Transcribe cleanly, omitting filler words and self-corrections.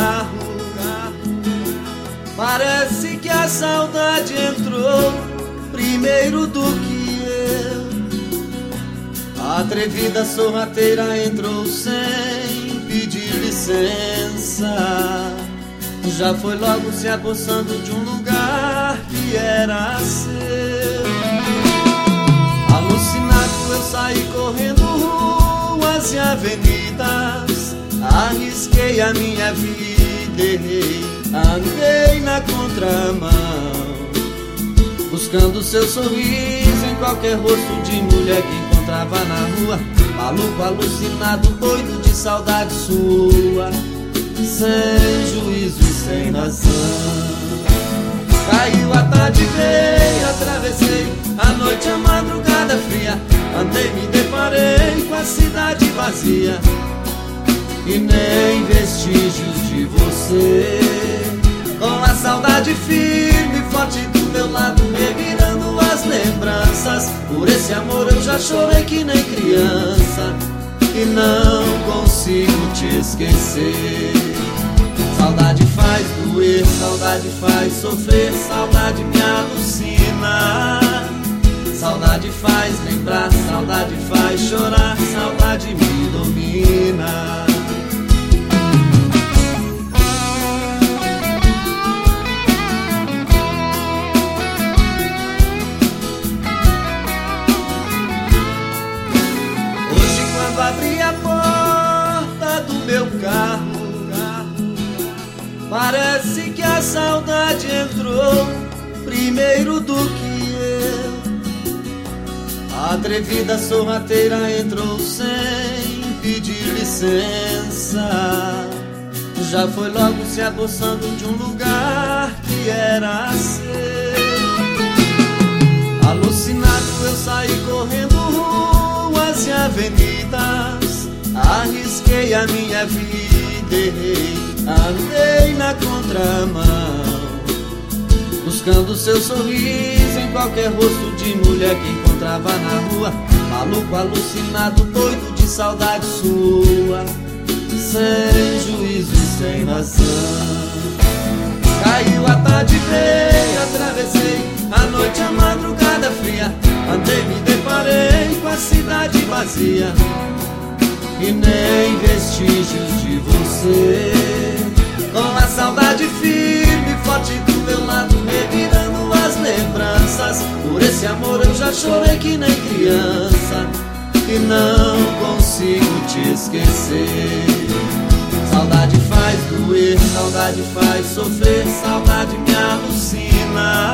carro. Parece que a saudade entrou primeiro do que eu. A atrevida sorrateira entrou sem pedir licença. Já foi logo se apossando de um lugar que era seu. Alucinado eu saí correndo ruas e avenidas, arrisquei a minha vida, errei, andei na contramão, buscando seu sorriso em qualquer rosto de mulher que encontrava na rua. Maluco, alucinado, doido de saudade sua, sem juízo e sem razão. Caiu a tarde, veio, atravessei a noite, a madrugada fria, andei, me deparei com a cidade vazia e nem vestígios de você. Com a saudade firme e forte do meu lado, revirando as lembranças. Por esse amor eu já chorei que nem criança e não consigo te esquecer. Saudade faz doer, saudade faz sofrer, saudade me alucina. Saudade faz lembrar, saudade faz chorar, saudade me domina. Hoje quando abri a porta do meu carro, parece que a saudade entrou primeiro do que eu. A atrevida sorrateira entrou sem pedir licença. Já foi logo se apossando de um lugar que era seu. Alucinado eu saí correndo ruas e avenidas, arrisquei a minha vida, errei, andei na contramão, buscando seu sorriso em qualquer rosto de mulher que encontrava na rua. Maluco, alucinado, doido de saudade sua, sem juízo e sem razão. Caiu a tarde, veio, atravessei a noite, a madrugada fria, andei, me deparei com a cidade vazia e nem vestígios de você. Com a saudade firme e forte do meu lado, revirando as lembranças. Por esse amor eu já chorei que nem criança e não consigo te esquecer. Saudade faz doer, saudade faz sofrer, saudade me alucina.